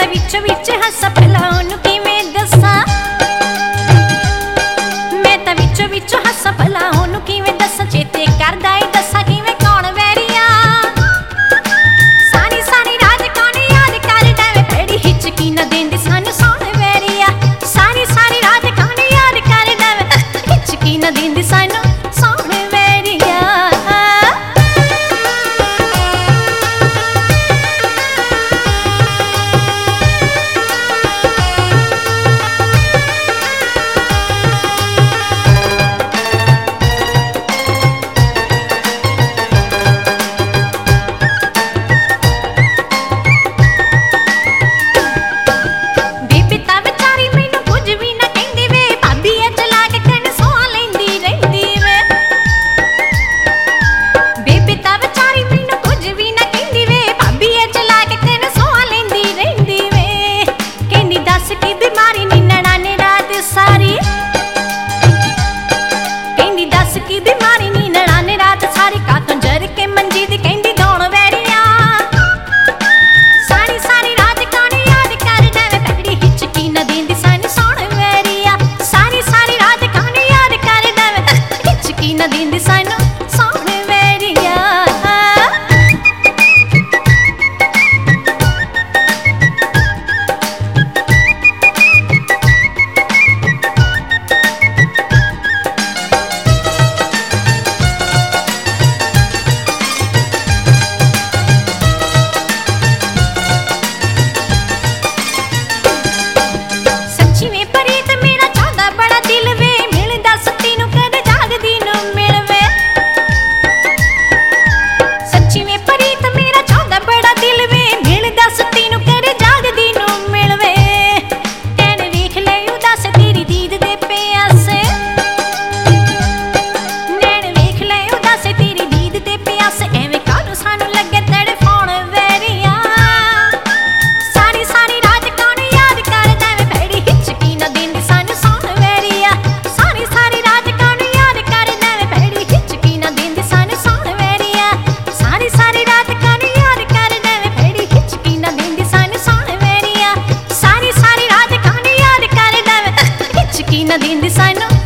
ਤਾਂ ਵਿੱਚ ਹੱਸ ਭਲਾ ਉਹਨੂੰ ਕਿਵੇਂ ਦੱਸਾਂ, ਮੈਂ ਤਾਂ ਵਿੱਚ ਹੱਸ ਭਲਾ ਉਹਨੂੰ ਕਿਵੇਂ ਦੱਸਾਂ, ਚੇਤੇ ਕਰਦਾ ਏ ਦੱਸਾਂ ਕਿਵੇਂ ਕੌਣ ਵੈਰੀਆ, ਸਾਰੀ ਸਾਰੀ ਰਾਤ ਕੌਣ ਯਾਦ ਕਰਦਾ ਵੇ ਫੇੜੀ ਹਿਚਕੀ ਨਾ ਦੇਂਦੀ ਸਾਨੂੰ ਸੌਣ ਵੈਰੀਆ, ਸਾਰੀ ਸਾਰੀ ਰਾਤ ਕੌਣ ਯਾਦ ਕਰਦਾ ਵੇ ਹਿਚਕੀ ਨਾ ਦੇਂਦੀ ਸਾਨੂੰ ਸੌਣ ਵੈਰੀਆ। की बीमारी नी नड़ाने रात सारी का कंजर के मंजी दी कहंदी दौड़ वैरिया, सारी सारी रात कौन याद कर देवे भैड़ी हिचकी ना देंदी सानू सौण वैरिया, सारी सारी रात कौन याद कर देवे हिचकी ना देंदी सानू सौण वैरिया। ना देंदी सानू